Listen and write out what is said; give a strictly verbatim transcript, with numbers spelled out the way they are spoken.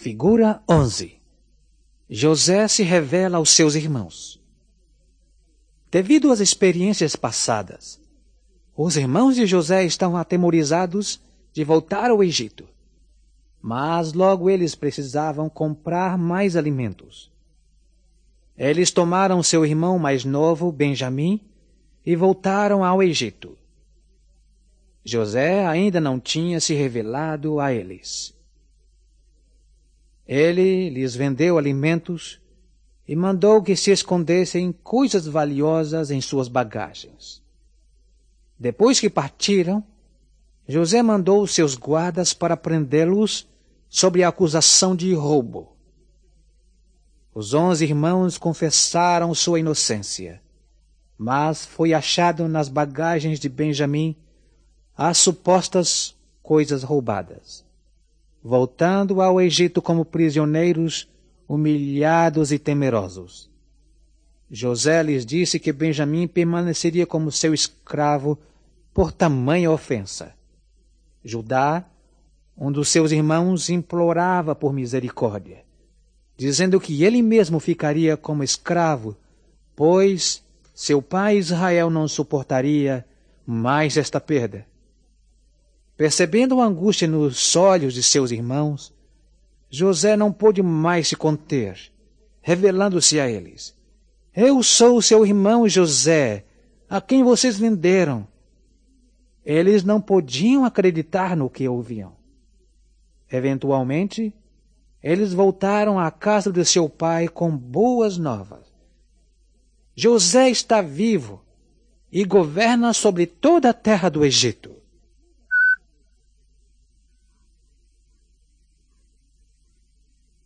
Figura onze. José se revela aos seus irmãos. Devido às experiências passadas, os irmãos de José estão atemorizados de voltar ao Egito. Mas logo eles precisavam comprar mais alimentos. Eles tomaram seu irmão mais novo, Benjamim, e voltaram ao Egito. José ainda não tinha se revelado a eles. Ele lhes vendeu alimentos e mandou que se escondessem coisas valiosas em suas bagagens. Depois que partiram, José mandou seus guardas para prendê-los sob a acusação de roubo. Os onze irmãos confessaram sua inocência, mas foi achado nas bagagens de Benjamim as supostas coisas roubadas. Voltando ao Egito como prisioneiros, humilhados e temerosos. José lhes disse que Benjamim permaneceria como seu escravo por tamanha ofensa. Judá, um dos seus irmãos, implorava por misericórdia, dizendo que ele mesmo ficaria como escravo, pois seu pai Israel não suportaria mais esta perda. Percebendo a angústia nos olhos de seus irmãos, José não pôde mais se conter, revelando-se a eles. Eu sou seu irmão José, a quem vocês venderam. Eles não podiam acreditar no que ouviam. Eventualmente, eles voltaram à casa de seu pai com boas novas. José está vivo e governa sobre toda a terra do Egito.